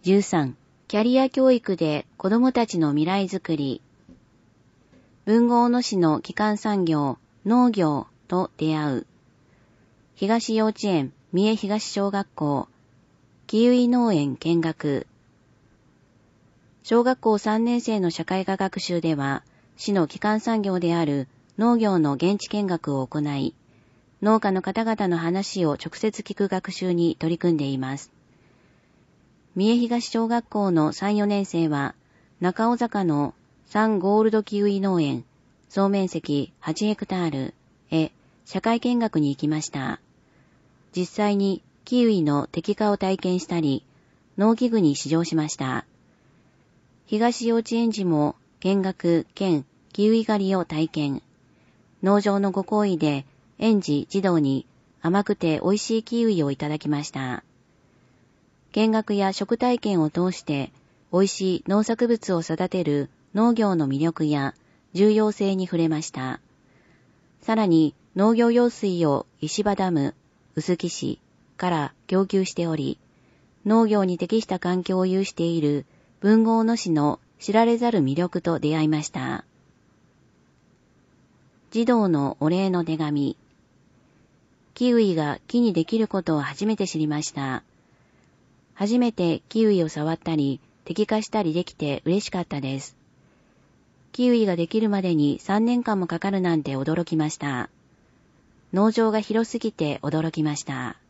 13、キャリア教育で子どもたちの未来づくり。豊後大野市の基幹産業、農業と出会う。東幼稚園、三重東小学校、キウイ農園見学。小学校3年生の社会科学習では、市の基幹産業である農業の現地見学を行い、農家の方々の話を直接聞く学習に取り組んでいます。三重東小学校の3、4年生は、中尾坂のサンゴールドキウイ農園、総面積8ヘクタールへ社会見学に行きました。実際にキウイの摘果を体験したり、農機具に試乗しました。東幼稚園児も見学兼キウイ狩りを体験。農場のご厚意で園児児童に甘くて美味しいキウイをいただきました。見学や食体験を通して美味しい農作物を育てる農業の魅力や重要性に触れました。さらに農業用水を石場ダム、臼杵市から供給しており、農業に適した環境を有している豊後大野市の知られざる魅力と出会いました。児童のお礼の手紙。キウイが木にできることを初めて知りました。初めてキウイを触ったり、摘果したりできて嬉しかったです。キウイができるまでに3年間もかかるなんて驚きました。農場が広すぎて驚きました。